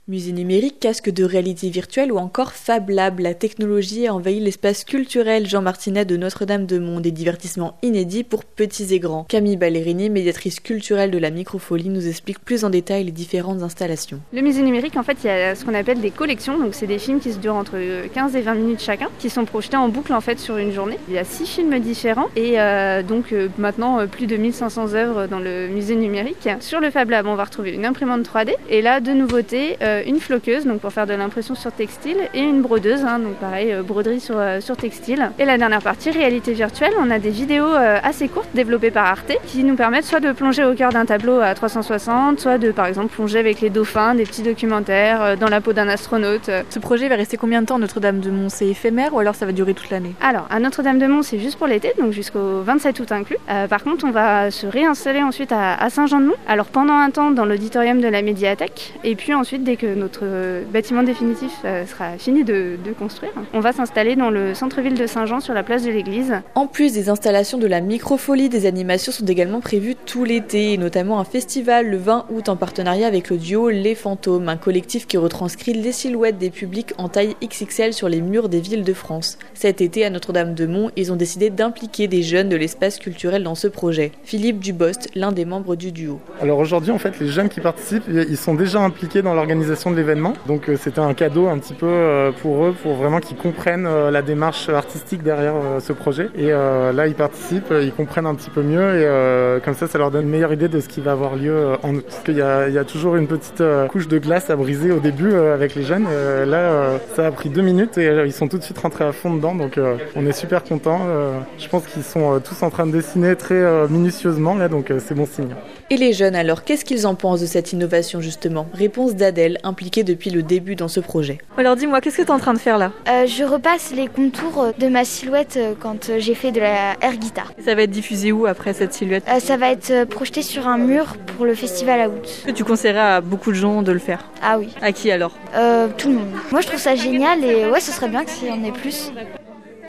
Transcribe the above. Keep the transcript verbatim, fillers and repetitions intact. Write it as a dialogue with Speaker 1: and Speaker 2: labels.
Speaker 1: Musée numérique, casque de réalité virtuelle ou encore Fab Lab, la technologie a envahi l'espace culturel. Jean Martinet de Notre-Dame-de-Mont, des divertissements inédits pour petits et grands. Camille Ballerini, médiatrice culturelle de la Microfolie, nous explique plus en détail les différentes installations.
Speaker 2: Le musée numérique, en fait, il y a ce qu'on appelle des collections, donc c'est des films qui se durent entre quinze et vingt minutes chacun, qui sont projetés en boucle en fait sur une journée. Il y a six films différents et euh, donc euh, maintenant euh, plus de mille cinq cents œuvres dans le musée numérique. Sur le Fab Lab, on va retrouver une imprimante trois D et là, deux nouveautés. Euh, une floqueuse donc pour faire de l'impression sur textile et une brodeuse, hein, donc pareil euh, broderie sur, euh, sur textile. Et la dernière partie, réalité virtuelle, on a des vidéos euh, assez courtes développées par Arte qui nous permettent soit de plonger au cœur d'un tableau à trois cent soixante, soit de par exemple plonger avec les dauphins, des petits documentaires euh, dans la peau d'un astronaute.
Speaker 1: Ce projet va rester combien de temps à Notre-Dame-de-Mont? C'est éphémère ou alors ça va durer toute l'année?
Speaker 2: Alors à Notre-Dame-de-Mont c'est juste pour l'été, donc jusqu'au vingt-sept août inclus. Euh, par contre on va se réinstaller ensuite à, à Saint-Jean-de-Mont, alors pendant un temps dans l'auditorium de la médiathèque et puis ensuite dès que notre bâtiment définitif euh, sera fini de, de construire, on va s'installer dans le centre-ville de Saint-Jean sur la place de l'église.
Speaker 1: En plus des installations de la Microfolie, des animations sont également prévues tout l'été, et notamment un festival le vingt août en partenariat avec le duo Les Fantômes, un collectif qui retranscrit les silhouettes des publics en taille X X L sur les murs des villes de France. Cet été à Notre-Dame-de-Mont, ils ont décidé d'impliquer des jeunes de l'espace culturel dans ce projet. Philippe Dubost, l'un des membres du duo.
Speaker 3: Alors aujourd'hui en fait les jeunes qui participent, ils sont déjà impliqués dans l'organisation de l'événement. Donc euh, c'était un cadeau un petit peu euh, pour eux, pour vraiment qu'ils comprennent euh, la démarche artistique derrière euh, ce projet. Et euh, là ils participent, ils comprennent un petit peu mieux et euh, comme ça ça leur donne une meilleure idée de ce qui va avoir lieu euh, en août. Parce qu'il y a, il y a toujours une petite euh, couche de glace à briser au début euh, avec les jeunes. Euh, là euh, ça a pris deux minutes et euh, ils sont tout de suite rentrés à fond dedans. Donc euh, on est super contents. Euh, je pense qu'ils sont euh, tous en train de dessiner très euh, minutieusement là, donc euh, c'est bon signe.
Speaker 1: Et les jeunes alors, qu'est-ce qu'ils en pensent de cette innovation justement? Réponse d'Adèle, impliquée depuis le début dans ce projet. Alors dis-moi, qu'est-ce que tu es en train de faire là?
Speaker 4: euh, Je repasse les contours de ma silhouette quand j'ai fait de la air guitar.
Speaker 1: Et ça va être diffusé où après cette silhouette?
Speaker 4: euh, Ça va être projeté sur un mur pour le festival à août.
Speaker 1: Est-ce que tu conseillerais à beaucoup de gens de le faire?
Speaker 4: Ah oui.
Speaker 1: À qui alors?
Speaker 4: euh, Tout le monde. Moi je trouve ça génial et ouais, ce serait bien qu'il y en ait plus.